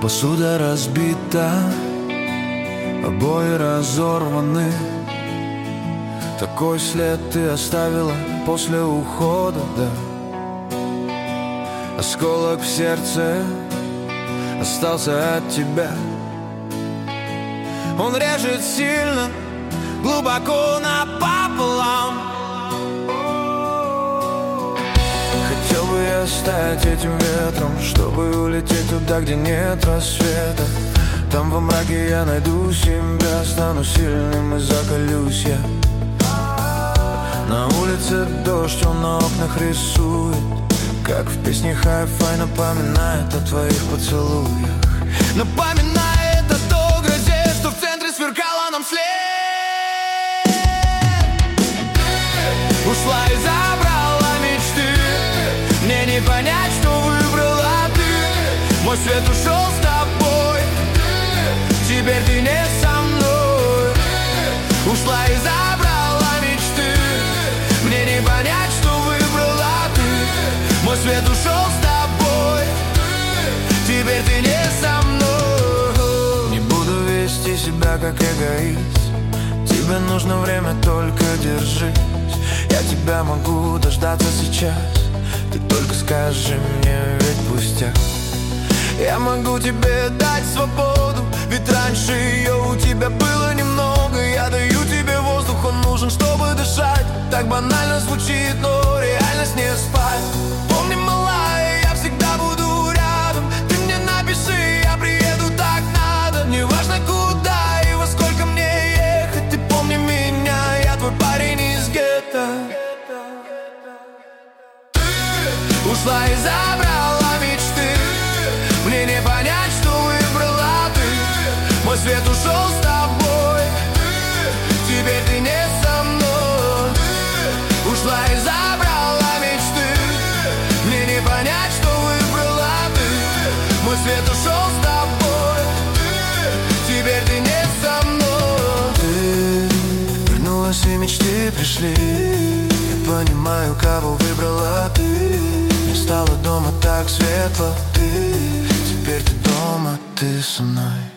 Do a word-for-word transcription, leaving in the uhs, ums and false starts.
Посуда разбита, обои разорваны. Такой след ты оставила после ухода, да. Осколок в сердце остался от тебя. Он режет сильно, глубоко напополам. Хотел бы я стать этим ветром, чтобы улететь туда, где нет рассвета. Там во мраке я найду себя, стану сильным и закалюсь я. На улице дождь, он на окнах рисует, как в песне хай-фай напоминает о твоих поцелуях. Напоминает о той грозе, что в центре сверкала нам след. Ушла и забрала мечты, мне не понять, что выбрала ты. Мой свет ушел с тобой, теперь ты не со мной. Ушла и забрала мечты, мне не понять, что выбрала ты. Мой свет ушел с тобой, теперь ты не со мной. Не буду вести себя как эгоист, тебе нужно время, только держись. Я тебя могу дождаться сейчас, ты только скажи мне, ведь пустяк. Я могу тебе дать свободу, ведь раньше ее у тебя было немного. Я даю тебе воздух, он нужен, чтобы дышать. Так банально звучит, но реальность не спать. Помни, малая, я всегда буду рядом. Ты мне напиши, я приеду, так надо. Не важно куда и во сколько мне ехать. Ты помни меня, я твой парень из гетто. Ушла и забрала мечты, мне не понять, что выбрала ты. Мой свет ушел с тобой, теперь ты не со мной. Ушла и забрала мечты, мне не понять, что выбрала ты. Мой свет ушел с тобой, теперь ты не со мной. Ты вернулась и мечты пришли, я понимаю, кого выбрала ты. Мне стало дома так светло, ты теперь ты дома, ты со мной.